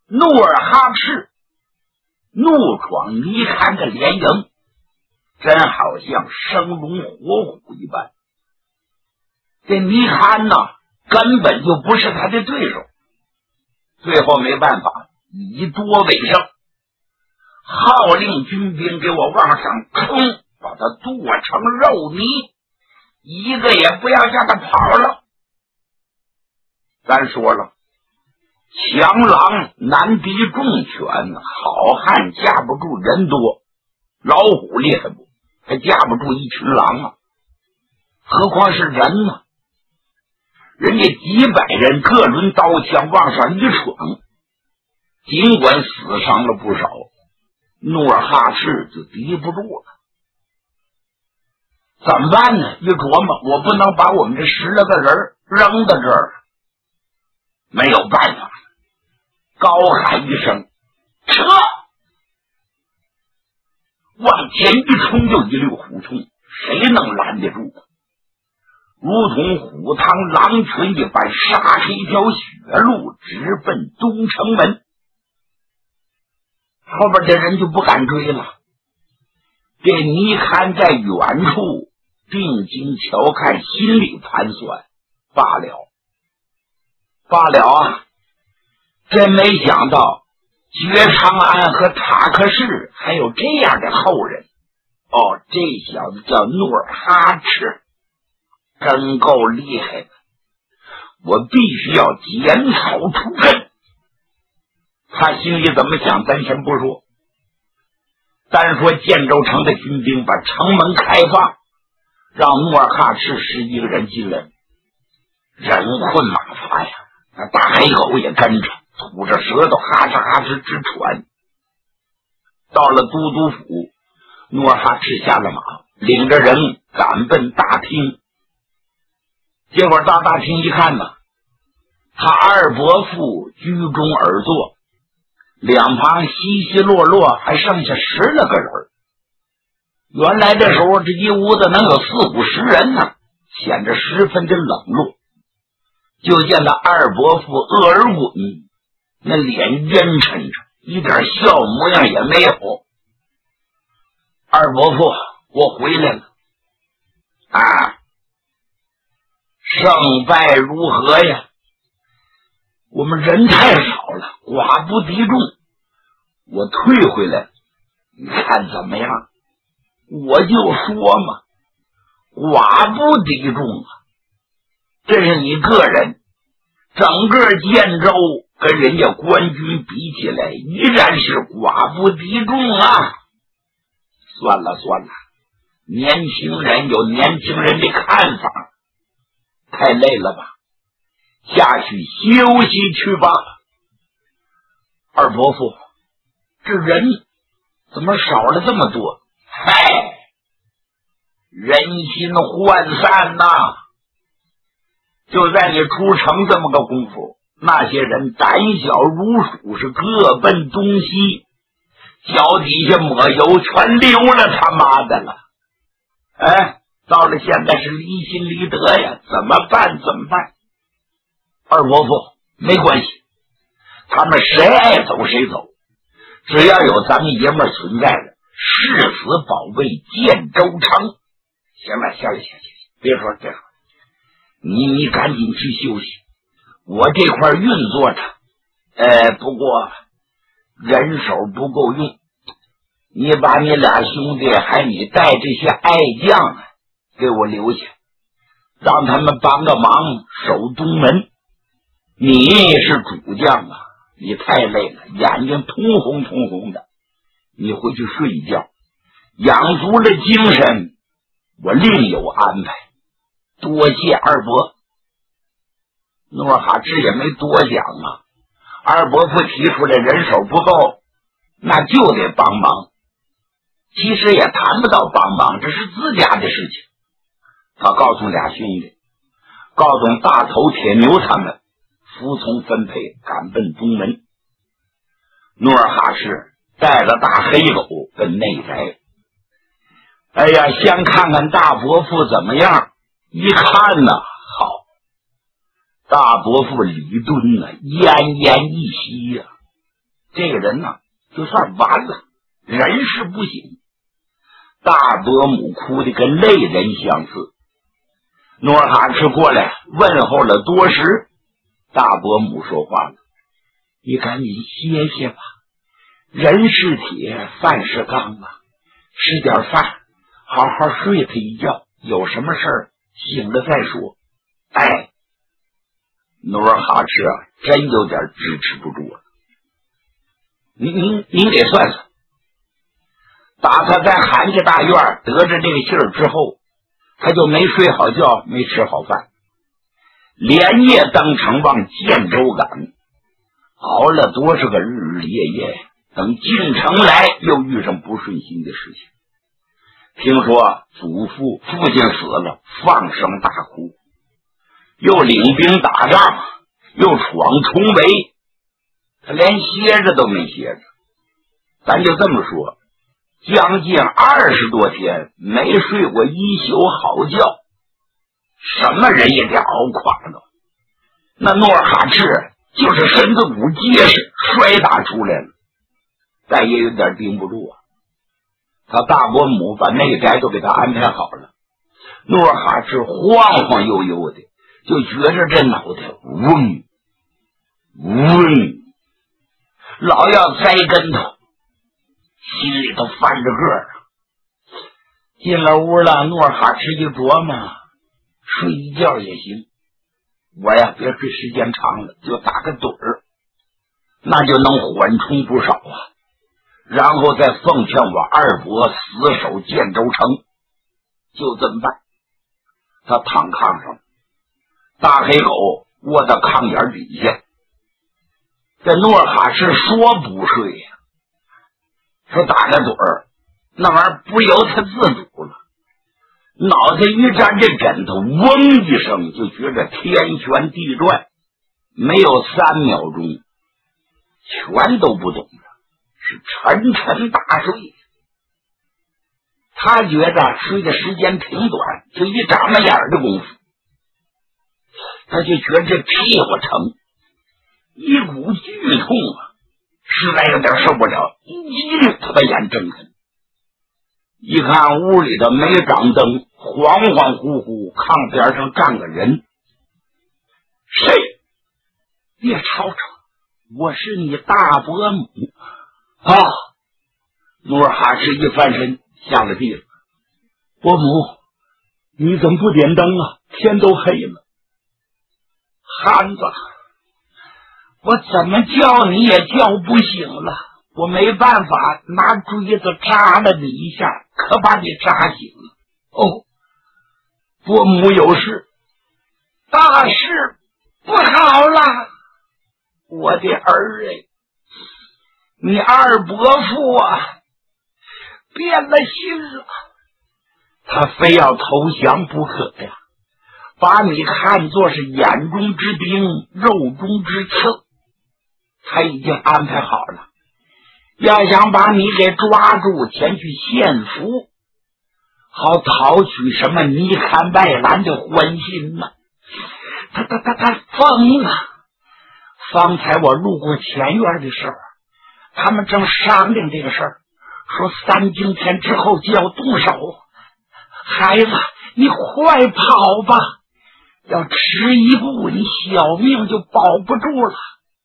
努尔哈赤怒闯尼堪的连营，真好像生龙活虎一般。这尼堪呢，根本就不是他的对手。最后没办法，以多为胜，号令军兵给我往上冲，把他剁成肉泥，一个也不要让他跑了。咱说了，强狼难敌众犬，好汉架不住人多，老虎厉害不？还架不住一群狼啊，何况是人呢？人家几百人各抡刀枪往上一闯，尽管死伤了不少，努尔哈赤就敌不住了。怎么办呢？一琢磨，我不能把我们这10来个人扔到这儿，没有办法，高喊一声撤，往前一冲就一溜胡同，谁能拦得住？如同虎堂狼群一般，杀出一条血路，直奔东城门。后边的人就不敢追了。这尼堪在远处定睛瞧看，心里盘算，罢了啊！真没想到觉长安和塔克氏还有这样的后人。哦，这小子叫努尔哈赤，真够厉害的，我必须要剪草除根。他心里怎么想咱先不说，单说建州城的军兵把城门开放，让努尔哈赤11个人进来，人困马乏呀，那大黑狗也跟着吐着舌头哈哧哈哧直喘。到了都督府，努尔哈赤下了马，领着人赶奔大厅。结果到大厅一看呢，他二伯父居中而坐，两旁稀稀落落还剩下10来个人。原来这时候这一屋子能有40-50人呢，显得十分的冷落。就见那二伯父鄂尔衮那脸阴沉着，一点笑模样也没有。二伯父，我回来了啊，胜败如何呀？我们人太少了，寡不敌众，我退回来，你看怎么样？我就说嘛，寡不敌众啊，这是你个人，整个建州跟人家官军比起来，依然是寡不敌众啊。算了，年轻人有年轻人的看法，太累了吧，下去休息去吧。二伯父，这人怎么少了这么多？嗨，人心涣散呐！就在你出城这么个功夫，那些人胆小如鼠，是各奔东西，脚底下抹油全溜了他妈的了。哎，到了现在是离心离德呀，怎么办？二伯父，没关系，他们谁爱走谁走，只要有咱们爷们儿存在的，誓死保卫建州城。行了，别说这个，你赶紧去休息，我这块运作着，不过人手不够用，你把你俩兄弟还你带这些爱将给我留下，让他们帮个忙守东门。你是主将啊，你太累了，眼睛通红的，你回去睡一觉，养足了精神，我另有安排。多谢二伯。努尔哈赤也没多讲啊，二伯父提出来人手不够，那就得帮忙。其实也谈不到帮忙，这是自家的事情。他告诉俩兄弟，告诉大头铁牛他们服从分配，赶奔东门。努尔哈赤带着大黑狗奔内宅。哎呀，先看看大伯父怎么样。一看呢，好，大伯父李敦呢，奄奄一息呀， 这个人呢就算完了，人事不行。大伯母哭得跟泪人相似。努尔哈赤过来问候了多时，大伯母说话了：“你赶紧歇歇吧，人是铁，饭是钢啊，吃点饭，好好睡他一觉，有什么事儿醒了再说。”哎，努尔哈赤啊，真有点支持不住了。您给算算，打他在韩家大院得着这个信儿之后，他就没睡好觉，没吃好饭，连夜登城往建州赶，熬了多少个日日夜夜。等进城来，又遇上不顺心的事情。听说父亲死了，放声大哭，又领兵打仗，又闯重围，他连歇着都没歇着。咱就这么说，将近20多天没睡过一宿好觉，什么人也得熬垮了。那努尔哈赤就是身子骨结实，摔打出来了，但也有点顶不住啊。他大伯母把内宅都给他安排好了，努尔哈赤晃晃悠悠的，就觉着这脑袋嗡嗡，老要栽跟头，心里头翻着个儿。进了屋了，努尔哈赤一琢磨，睡一觉也行，我呀别睡时间长了，就打个盹儿，那就能缓冲不少啊。然后再奉劝我二伯死守建州城，就这么办。他躺炕上，大黑狗窝到炕沿底下。这努尔哈赤说不睡呀，说打个盹儿，那玩意儿不由他自主了，脑袋一沾这枕头，嗡一声就觉着天旋地转，没有3秒钟，全都不懂了，是沉沉大睡。他觉着睡的时间挺短，就一眨巴眼的功夫，他就觉着这屁股疼，一股剧痛啊，实在有点受不了，一激灵他把眼睁开，一看屋里头没长灯，恍恍惚惚，炕边上站个人。谁？别吵吵，我是你大伯母啊！努尔哈赤一翻身下了地了。伯母，你怎么不点灯啊？天都黑了。汉子，我怎么叫你也叫不醒了，我没办法，拿锥子扎了你一下，可把你扎醒了。哦，伯母有事，大事不好了，我的儿哎，你二伯父啊变了心了，他非要投降不可呀，把你看作是眼中之钉，肉中之刺，他已经安排好了，要想把你给抓住，前去献俘，好讨取什么尼堪外兰的欢心呢。他疯了。方才我路过前院的时候，他们正商量这个事儿，说3更天之后就要动手。孩子，你快跑吧，要迟一步，你小命就保不住了。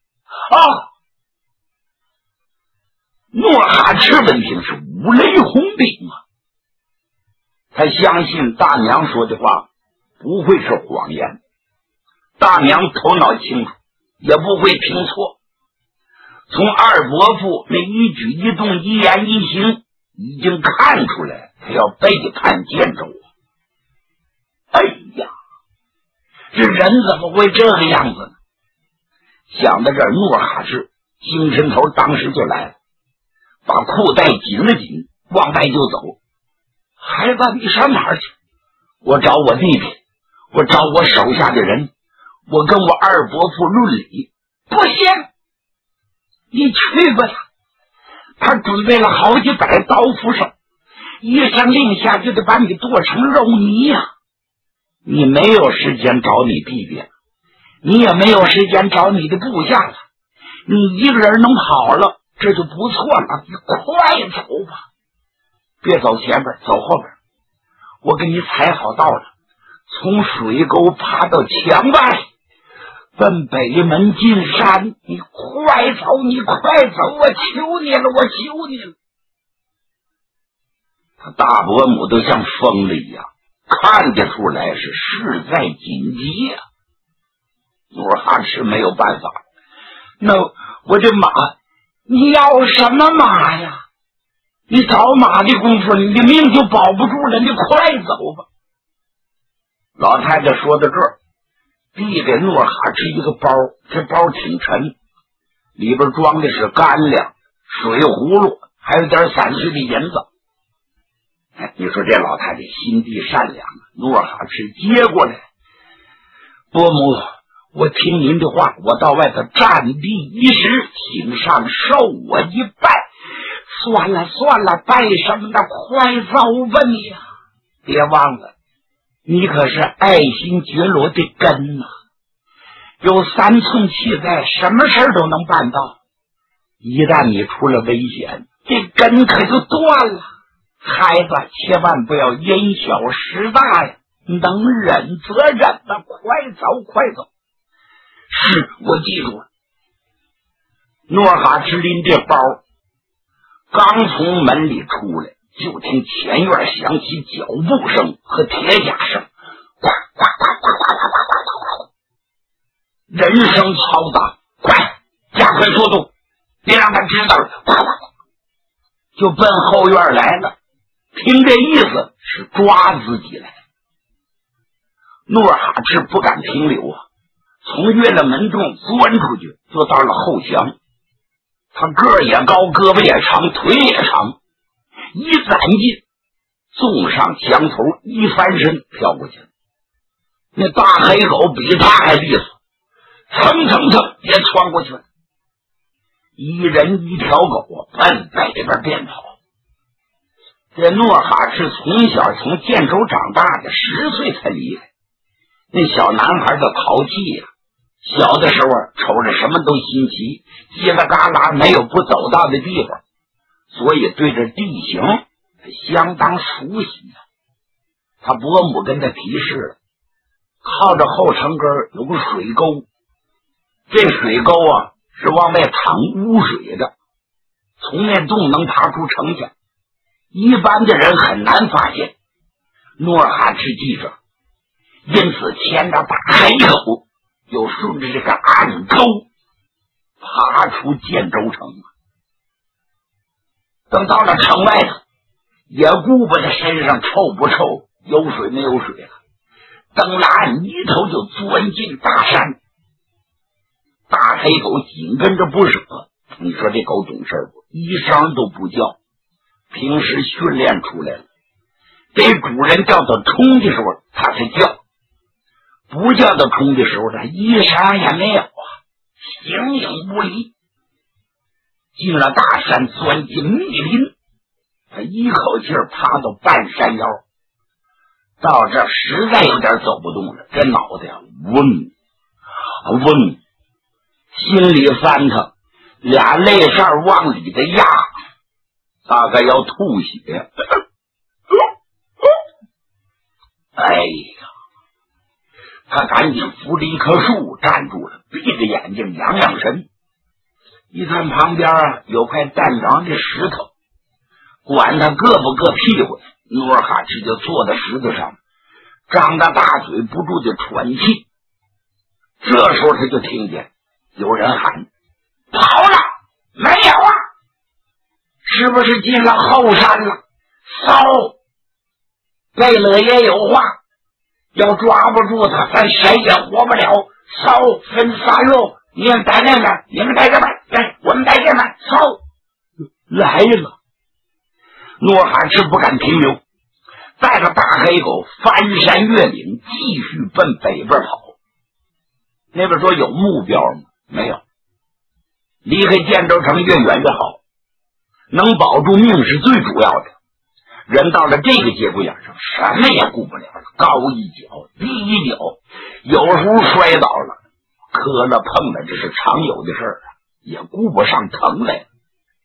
努尔哈赤闻听是五雷轰顶啊！他相信大娘说的话不会是谎言，大娘头脑清楚，也不会听错。从二伯父那一举一动、一言一行，已经看出来他要背叛建州。哎呀，这人怎么会这个样子呢？想到这儿，努尔哈赤精神头当时就来了，把裤带紧了紧，往外就走。孩子，你上哪儿去？我找我弟弟，我找我手下的人，我跟我二伯父论理。不行，你去吧。他准备了好几百刀斧手，一声令下就得把你剁成肉泥呀！你没有时间找你弟弟了，你也没有时间找你的部下了，你一个人能跑了， 这就不错了，你快走吧，别走前边，走后边，我给你踩好道了，从水沟爬到墙外，奔北门进山，你快走，你快走，我求你了，我求你了。他大伯母都像疯了一样，看得出来是事在紧急呀。努尔哈赤没有办法，那我这马，你要什么马呀？你找马的功夫，你的命就保不住了，你快走吧。老太太说到这儿，递给努尔哈赤一个包，这包挺沉，里边装的是干粮、水葫芦，还有点散碎的银子。你说这老太太心地善良，努尔哈赤接过来，伯母，我听您的话，我到外头占地一时，请上受我一拜。算了算了，拜什么的，快走吧你呀！别忘了，你可是爱新觉罗的根呐，有3寸气在，什么事都能办到。一旦你出了危险，这根可就断了。孩子，千万不要因小失大呀，能忍则忍呐，快走快走。是，我记住了。努尔哈赤拎这包，刚从门里出来，就听前院响起脚步声和铁甲声，呱呱呱呱呱呱呱呱，人声嘈杂，快加快速度，别让他知道了，呱呱呱，就奔后院来了。听这意思是抓自己来。努尔哈赤不敢停留啊，从越了门洞钻出去，就到了后墙。他个儿也高，胳膊也长，腿也长，一攒劲，纵上墙头，一翻身跳过去了。那大黑狗比他还利索，蹭蹭蹭也窜过去了。一人一条狗奔北边便跑。这努尔哈赤从小从建州长大的，10岁才离开。那小男孩的淘气呀，小的时候瞅着什么都新奇，叽啦嘎啦没有不走到的地方，所以对这地形相当熟悉呀。他伯母跟他提示了，靠着后城根有个水沟，这水沟啊是往外淌污水的，从那洞能爬出城去，一般的人很难发现。努尔哈赤记着，因此牵着大黑狗又顺着这个暗沟爬出建州城。等到了城外头，也顾不得身上臭不臭，有水没有水了，登了岸一头就钻进大山。大黑狗紧跟着不舍，你说这狗懂事不？一声都不叫，平时训练出来了，给主人叫到冲的时候它才叫，不叫到冲的时候它一声也没有啊，形影不离。进了大山，钻进密林，他一口气爬到半山腰，到这实在有点走不动了，这脑袋嗡，心里翻腾，俩泪扇往里的压，大概要吐血。哎呀，他赶紧扶着一棵树站住了，闭着眼睛养养神。一看旁边有块淡黄的石头，管他硌不硌屁股，努尔哈赤就坐在石头上，张大大嘴不住的喘气。这时候他就听见有人喊：跑了没有啊？是不是进了后山了？骚！贝勒也有话，要抓不住他，咱谁也活不了。骚分3路，你们在那边，你们在这边，来，我们在这边。骚来了。努尔哈赤不敢停留，带着大黑狗翻山越岭，继续奔北边跑。那边说有目标吗？没有。离开建州城越远越好，能保住命是最主要的。人到了这个节骨眼上，什么也顾不了了，高一脚低一脚，有时候摔倒了，磕了碰了，这是常有的事儿啊，也顾不上疼来了。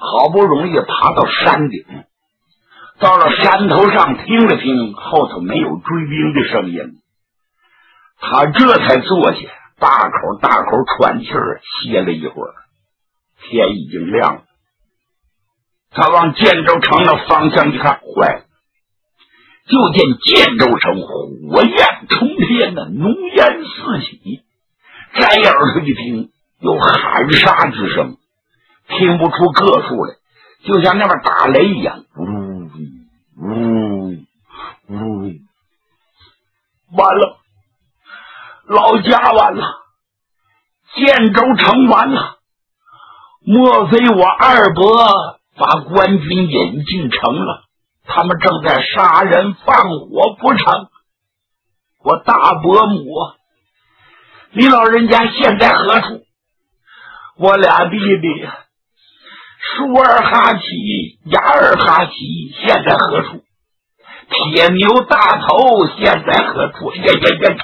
好不容易爬到山顶，到了山头上听了听，后头没有追兵的声音，他这才坐下，大口大口喘气儿，歇了一会儿。天已经亮了，他往建州城的方向一看，坏了，就见建州城火焰冲天的，浓烟四起。摘耳朵一听，有喊杀之声，听不出个数来，就像那边打雷一样，呜呜呜！完了，老家完了，建州城完了。莫非我二伯把官军引进城了？他们正在杀人放火不成？我大伯母，你老人家现在何处？我俩弟弟叔儿哈齐、牙儿哈齐现在何处？铁牛大头现在何处？呀！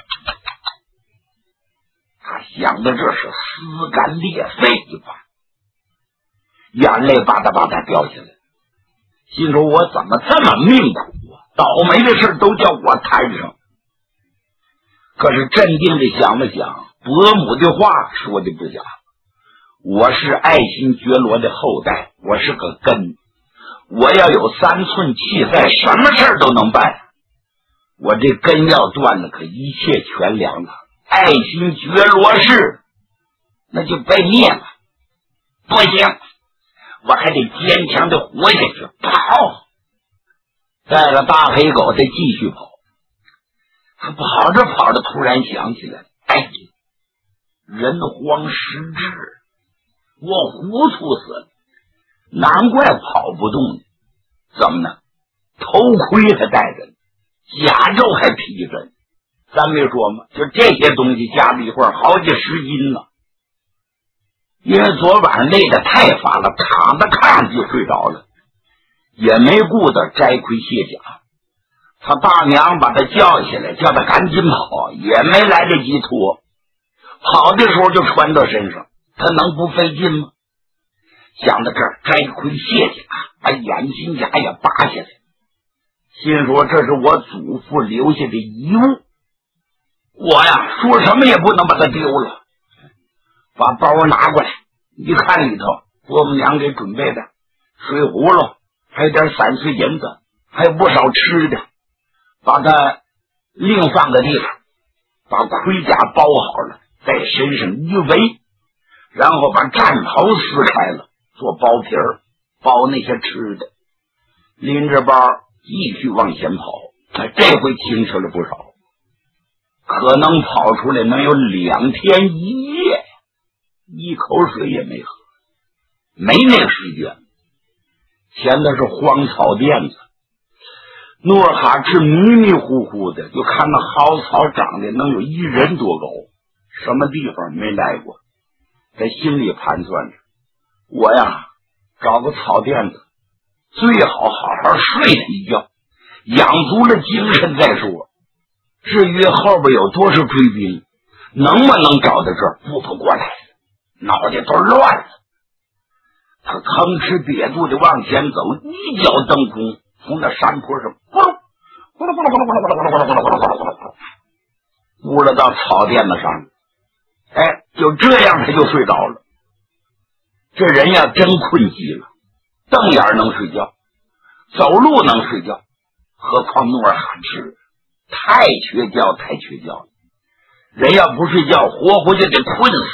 他想的这是撕肝裂肺一般，眼泪吧嗒吧嗒掉下来，心说我怎么这么命苦啊？倒霉的事都叫我摊上。可是镇定的想了想，伯母的话说的不假，我是爱新觉罗的后代，我是个根，我要有3寸气在，什么事都能办。我这根要断了，可一切全凉了。爱新觉罗氏那就被灭了，不行，我还得坚强的活下去，跑！带着大黑狗再继续跑。他跑着跑着，突然想起来，哎，人荒失智，我糊涂死了，难怪跑不动呢。怎么呢？头盔还戴着呢，甲胄还披着呢。咱没说吗？就这些东西加在一块好几10斤呢。因为昨晚上累得太乏了，躺在炕上就睡着了，也没顾得摘盔卸甲。他大娘把他叫起来，叫他赶紧跑，也没来得及脱。跑的时候就穿到身上，他能不费劲吗？想到这儿，摘盔卸甲，把眼心甲也拔下来，心说这是我祖父留下的遗物，我呀说什么也不能把它丢了。把包拿过来，一看里头伯母娘给准备的水葫芦，还有点3碎银子，还有不少吃的，把它另放个地方，把盔甲包好了，在身上一围，然后把战袍撕开了，做包皮儿，包那些吃的，拎着包继续往前跑。这回轻省了不少，可能跑出来能有2天1夜，一口水也没喝，没那个时间。前头是荒草甸子，诺尔哈赤迷迷糊糊的就看到蒿草长得能有1人多高，什么地方没来过，在心里盘算着，我呀找个草甸子，最好好好睡他一觉，养足了精神再说。至于后边有多少追兵，能不能找到这儿顾不过来，脑袋都乱了。他吭哧瘪肚的往前走，一脚蹬空，从那山坡上咕噜咕噜咕噜咕噜咕噜咕噜咕噜咕噜咕噜咕噜咕噜咕噜到草甸子上。哎，就这样他就睡着了。这人呀真困极了，瞪眼能睡觉，走路能睡觉，何况努尔哈赤太缺觉太缺觉了，人要不睡觉活活就得困死。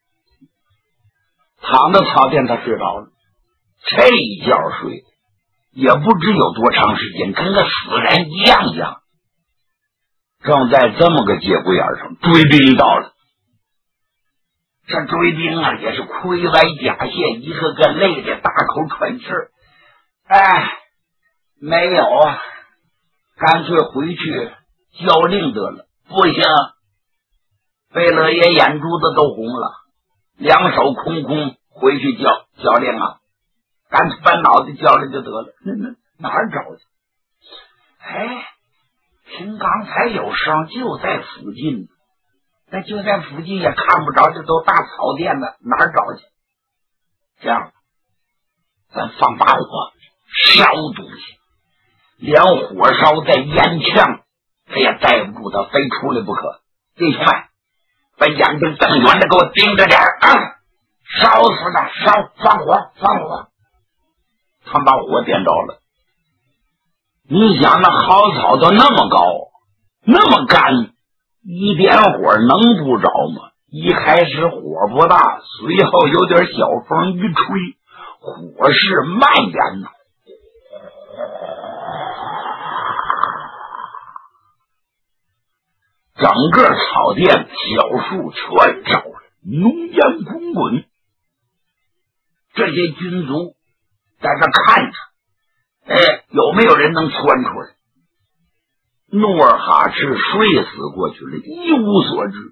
躺在草甸他睡着了，这一觉睡也不知有多长时间，跟个死人一样。正在这么个节骨眼上，追兵到了。这追兵啊也是盔歪甲陷，一个个累得大口喘气儿。哎，没有啊，干脆回去交令得了。不行，贝勒爷眼珠子都红了，两手空空回去交令啊，干脆把脑袋交了就得了。哪儿找去？哎，听刚才有声，就在附近，那就在附近也看不着，这都大草甸子，哪儿找去？这样， 咱放把火烧东西，连火烧在烟呛，他也待不住，他非出来不可。弟兄们，把眼睛瞪圆的给我盯着点啊！烧死他，烧，放火，放火。他把火点着了。你想那蒿草都那么高，那么干，一点火能不着吗？一开始火不大，随后有点小风一吹，火势蔓延呐。整个草甸小树全着了，浓烟滚滚。这些军卒在这看着，有没有人能窜出来？努尔哈赤睡死过去了，一无所知。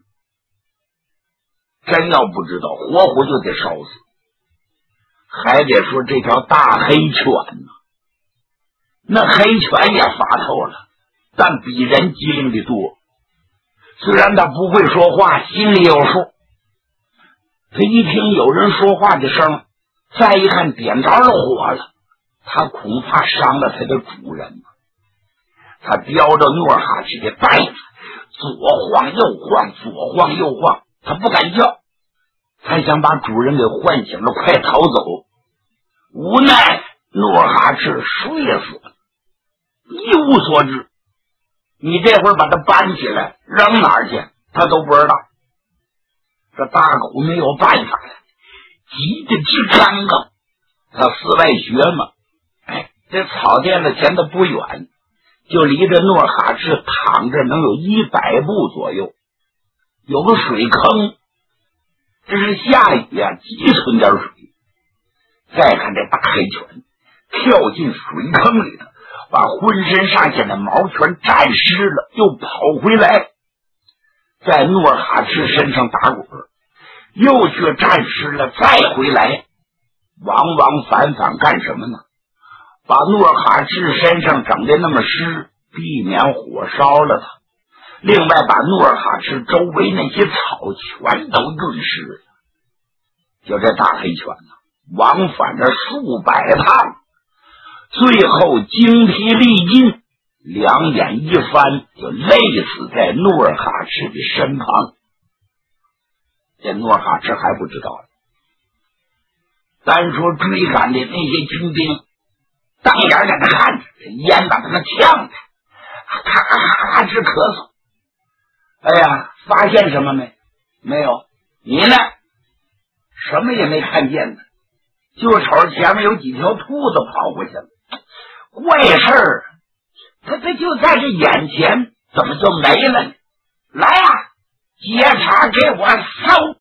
真要不知道，活活就得烧死。还得说这条大黑犬呢，那黑犬也发透了，但比人机灵的多。虽然他不会说话，心里有数。他一听有人说话的声，再一看点着了火了，他恐怕伤了他的主人。他叼着努尔哈赤的袋子，左晃右晃，左晃右晃，他不敢叫，他想把主人给唤醒了，快逃走。无奈努尔哈赤睡死了，一无所知。你这会儿把他搬起来扔哪儿去，他都不知道。这大狗没有办法了，急得直干刚。他四外学嘛，这草甸子前头不远，就离着努尔哈赤躺着能有100步左右，有个水坑，这是下雨啊，积存点水。再看这大黑犬跳进水坑里头，把浑身上下的毛全沾湿了，又跑回来，在努尔哈赤身上打滚，又去沾湿了，再回来，往往反干什么呢？把努尔哈赤身上整的那么湿，避免火烧了他。另外把努尔哈赤周围那些草全都润湿了。就这大黑犬呢，往返着数百趟，最后精疲力尽，两眼一翻，就累死在努尔哈赤的身旁。这努尔哈赤还不知道，单说追赶的那些军兵当眼在那看着，烟把他们呛着，咔咔咔咔直咳嗽。哎呀，发现什么没？没有。你呢？什么也没看见呢，就瞅前面有几条兔子跑过去了。怪事儿，他就在这眼前，怎么就没了呢？来呀，接茬给我烧！